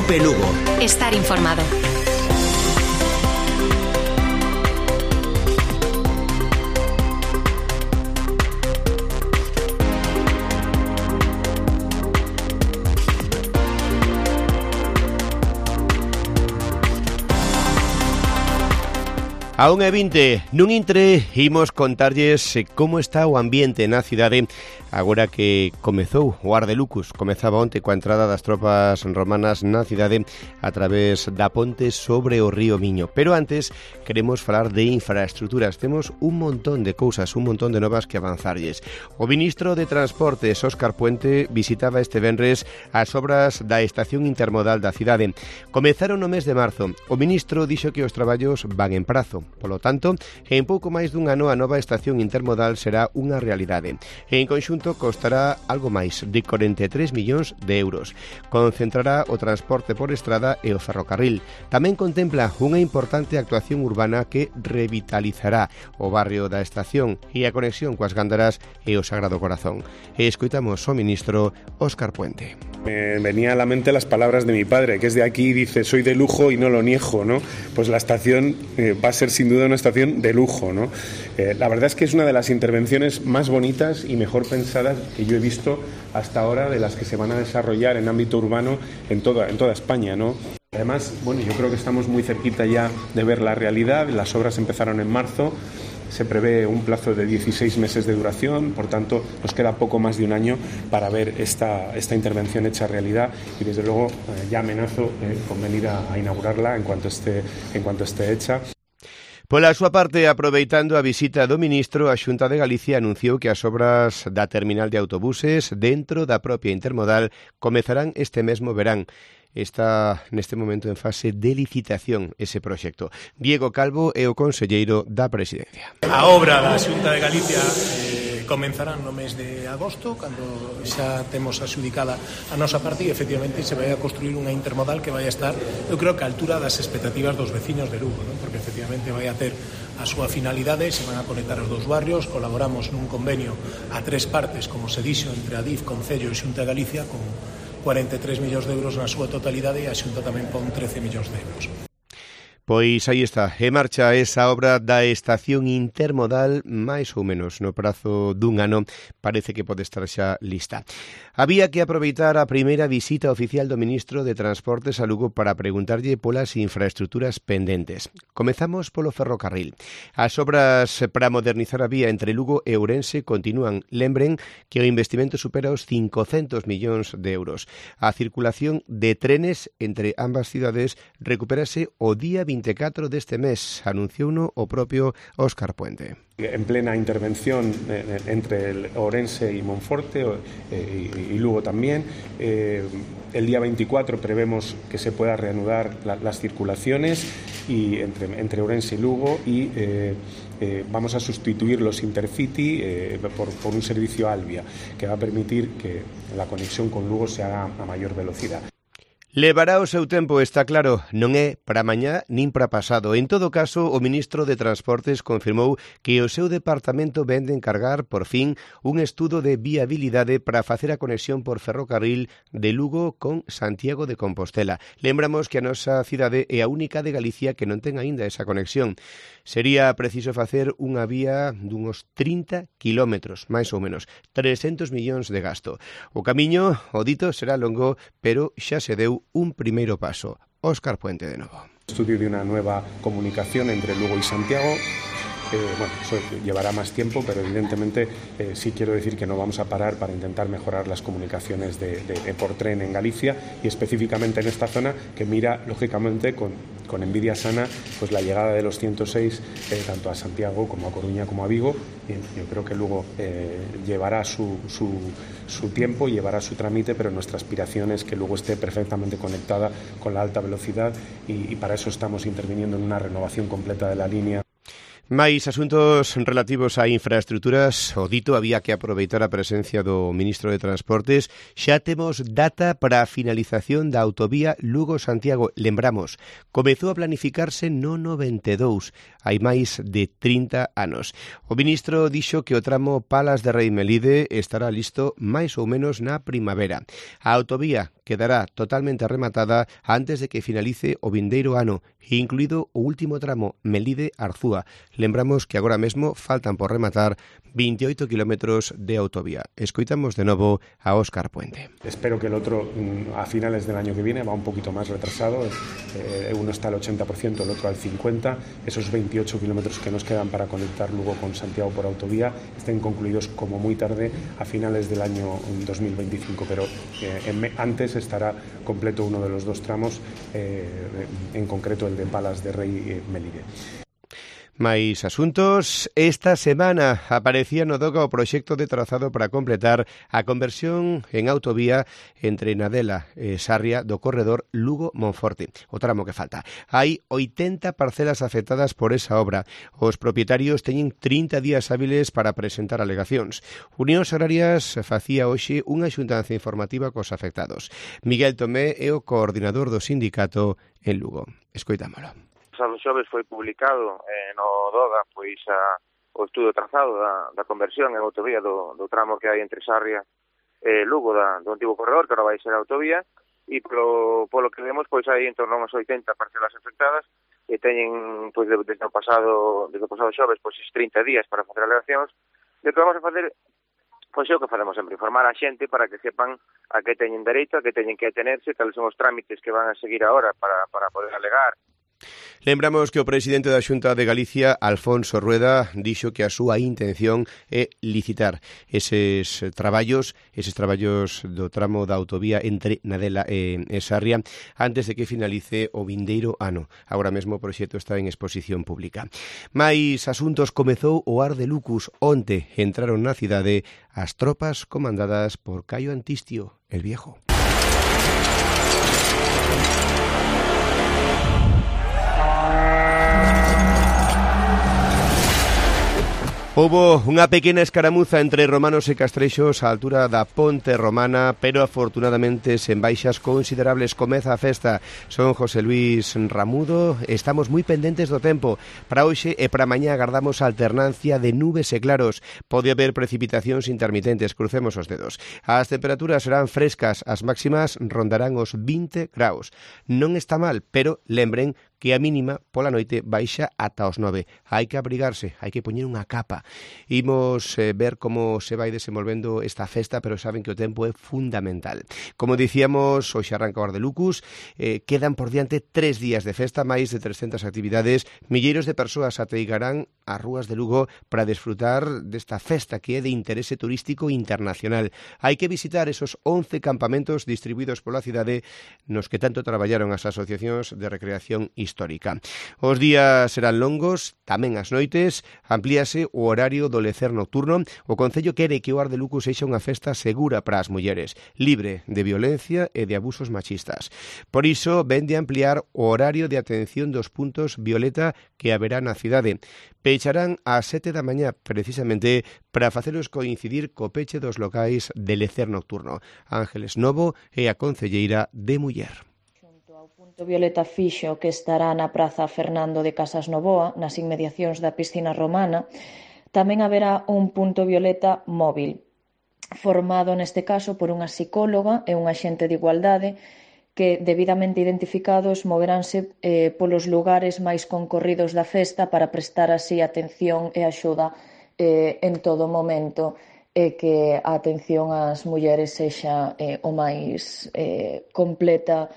Cope Lugo. Estar informado. A 1:20, nun intre, imos contarlles como está o ambiente na cidade agora que comezou o Ar de Lucus. Comezaba onte coa entrada das tropas romanas na cidade a través da ponte sobre o río Miño. Pero antes queremos falar de infraestructuras. Temos un montón de cousas, un montón de novas que avanzarlles. O ministro de Transportes, Óscar Puente, visitaba este venres as obras da estación intermodal da cidade. Comezaron no mes de marzo. O ministro dixo que os traballos van en prazo. Polo tanto, en pouco máis dun ano a nova estación intermodal será unha realidade. En conxunto costará algo máis de 43 millóns de euros. Concentrará o transporte por estrada e o ferrocarril. Tamén contempla unha importante actuación urbana que revitalizará o barrio da estación e a conexión coas Gándaras e o Sagrado Corazón. E escoitamos o ministro Óscar Puente. Me venía a la mente las palabras de mi padre, que es de aquí y dice, soy de lujo y no lo niego, ¿no? Pues la estación va a ser sin duda una estación de lujo, ¿no? La verdad es que es una de las intervenciones más bonitas y mejor pensadas que yo he visto hasta ahora, de las que se van a desarrollar en ámbito urbano en toda España, ¿no? Además, bueno, yo creo que estamos muy cerquita ya de ver la realidad. Las obras empezaron en marzo. Se prevé un plazo de 16 meses de duración, por tanto nos queda poco más de un año para ver esta intervención hecha realidad y desde luego ya amenazo con venir a inaugurarla en cuanto esté hecha. Pola súa parte, aproveitando a visita do ministro, a Xunta de Galicia anunciou que as obras da terminal de autobuses dentro da propia intermodal comezarán este mesmo verán. Está neste momento en fase de licitación ese proxecto. Diego Calvo é o conselleiro da Presidencia. A obra da Xunta de Galicia comenzará no mes de agosto, cando xa temos axudicada a nosa parte e efectivamente se vai a construir unha intermodal que vai a estar, eu creo que a altura das expectativas dos veciños de Lugo, non? Porque efectivamente vai a ter a súa finalidade, se van a conectar os dous barrios, colaboramos nun convenio a tres partes, como se dixo, entre Adif, Concello e Xunta de Galicia, con 43 millóns de euros na súa totalidade e a Xunta tamén pon 13 millóns de euros. Pois aí está, en marcha esa obra da estación intermodal, máis ou menos no prazo dun ano, parece que pode estar xa lista. Había que aproveitar a primeira visita oficial do ministro de Transportes a Lugo para preguntarlle polas infraestructuras pendentes. Comezamos polo ferrocarril. As obras para modernizar a vía entre Lugo e Ourense continúan. Lembren que o investimento supera os 500 millóns de euros. A circulación de trenes entre ambas cidades recupérase o día 24 deste mes, anunciouno o propio Óscar Puente. En plena intervención entre Ourense y Monforte y Lugo también. El día 24 prevemos que se pueda reanudar las circulaciones y entre Ourense y Lugo y vamos a sustituir los Intercity por un servicio Alvia que va a permitir que la conexión con Lugo se haga a mayor velocidad. Levará o seu tempo, está claro, non é para mañá nin para pasado. En todo caso, o ministro de Transportes confirmou que o seu departamento vén de encargar, por fin, un estudo de viabilidade para facer a conexión por ferrocarril de Lugo con Santiago de Compostela. Lembramos que a nosa cidade é a única de Galicia que non ten aínda esa conexión. Sería preciso facer unha vía dunhos 30 kilómetros, máis ou menos, 300 millóns de gasto. O camiño, o dito, será longo, pero xa se deu un primeiro paso. Óscar Puente de novo. Estudio de una nueva comunicación entre Lugo y Santiago. Bueno, eso llevará más tiempo, pero evidentemente sí quiero decir que no vamos a parar para intentar mejorar las comunicaciones por tren en Galicia y específicamente en esta zona que mira, lógicamente, con envidia sana, pues la llegada de los 106 tanto a Santiago como a Coruña como a Vigo. Y yo creo que luego llevará su tiempo, llevará su trámite, pero nuestra aspiración es que luego esté perfectamente conectada con la alta velocidad y para eso estamos interviniendo en una renovación completa de la línea. Mais asuntos relativos a infraestructuras, o dito, había que aproveitar a presencia do ministro de Transportes. Xa temos data para a finalización da autovía Lugo-Santiago. Lembramos, comezou a planificarse no 92, hai máis de 30 anos. O ministro dixo que o tramo Palas de Rei Melide estará listo máis ou menos na primavera. A autovía quedará totalmente rematada antes de que finalice o vindeiro ano, incluído o último tramo Melide-Arzúa. Lembramos que agora mesmo faltan por rematar 28 kilómetros de autovía. Escoitamos de novo a Óscar Puente. Espero que el otro a finales del año que viene va un poquito más retrasado. Uno está al 80%, el otro al 50%. Esos 28 kilómetros que nos quedan para conectar Lugo con Santiago por autovía estén concluidos como muy tarde a finales del año 2025, pero antes estará completo uno de los dos tramos, en concreto el de Palas de Rei Melide. Mais asuntos, esta semana aparecía no DOCA o proxecto de trazado para completar a conversión en autovía entre Nadela e Sarria do corredor Lugo-Monforte, o tramo que falta. Hai 80 parcelas afectadas por esa obra. Os propietarios teñen 30 días hábiles para presentar alegacións. Unións Agrarias facía hoxe unha xuntanza informativa cos afectados. Miguel Tomé é o coordinador do sindicato en Lugo. Escoitámolo. Pasado xoves foi publicado no DOGA o estudo trazado da conversión en autovía do tramo que hai entre Sarria e Lugo do antigo corredor, que agora vai ser a autovía, e polo que vemos hai en torno a unhas 80 parcelas afectadas e teñen desde o pasado xoves esses 30 días para facer alegacións. E o que vamos a facer é o que facemos sempre, informar a xente para que sepan a que teñen dereito, a que teñen que atenerse, cales son os trámites que van a seguir agora para poder alegar. Lembramos que o presidente da Xunta de Galicia, Alfonso Rueda, dixo que a súa intención é licitar eses traballos do tramo da autovía entre Nadela e Sarria antes de que finalice o vindeiro ano. Agora mesmo o proxecto está en exposición pública. Mais asuntos, comezou o Ar de Lucus. Onte entraron na cidade as tropas comandadas por Caio Antistio, el Viejo. Houbo unha pequena escaramuza entre romanos e castrexos á altura da Ponte Romana, pero afortunadamente sen baixas considerables. Comeza a festa. Son José Luis Ramudo. Estamos moi pendentes do tempo. Para hoxe e para mañá agardamos alternancia de nubes e claros. Pode haber precipitacións intermitentes, crucemos os dedos. As temperaturas serán frescas, as máximas rondarán os 20 graus. Non está mal, pero lembren que a mínima pola noite baixa ata os 9. Hai que abrigarse, hai que poñer unha capa. Imos ver como se vai desenvolvendo esta festa, pero saben que o tempo é fundamental. Como dicíamos, hoxe arranca o Ar de Lucus, quedan por diante 3 días de festa, máis de 300 actividades, milleiros de persoas ateigarán as rúas de Lugo para desfrutar desta festa que é de interese turístico internacional. Hai que visitar esos 11 campamentos distribuídos pola cidade nos que tanto traballaron as asociacións de recreación histórica. Os días serán longos, tamén as noites, amplíase o horario do lecer nocturno. O Concello quere que o Ar de Lucus sexa unha festa segura para as mulleres, libre de violencia e de abusos machistas. Por iso, vende ampliar o horario de atención dos puntos violeta que haberá na cidade. Pecharán ás 7 da mañá, precisamente para facelos coincidir co peche dos locais de lecer nocturno. Ángeles Novo é a concelleira de Muller. O punto violeta fixo que estará na Praza Fernando de Casas Novoa, nas inmediacións da piscina romana, tamén haberá un punto violeta móvil, formado neste caso por unha psicóloga e un axente de igualdade que, debidamente identificados, moveránse polos lugares máis concorridos da festa para prestar así atención e axuda en todo momento e que a atención ás mulleres sexa o máis completa.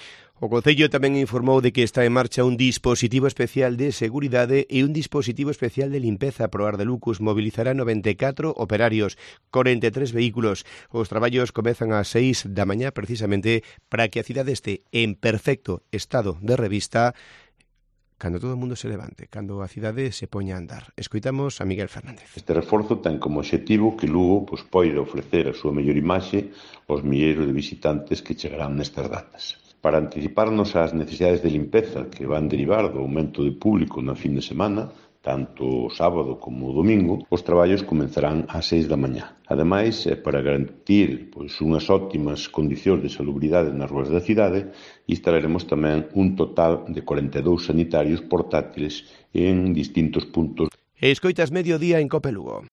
O Concello tamén informou de que está en marcha un dispositivo especial de seguridade e un dispositivo especial de limpeza pro Ar de Lucus. Mobilizará 94 operarios, 43 vehículos. Os traballos comezan ás 6 da mañá precisamente para que a cidade este en perfecto estado de revista cando todo o mundo se levante, cando a cidade se poña a andar. Escoitamos a Miguel Fernández. Este reforzo ten como obxectivo que Lugo poida ofrecer a súa mellor imaxe aos milleiros de visitantes que chegarán nestas datas. Para anticiparnos ás necesidades de limpeza que van derivar do aumento de público na fin de semana, tanto o sábado como o domingo, os traballos comenzarán ás 6 da mañá. Ademais, para garantir unhas óptimas condicións de salubridade nas ruas da cidade, instalaremos tamén un total de 42 sanitarios portátiles en distintos puntos. Escoitas Mediodía en Cope Lugo.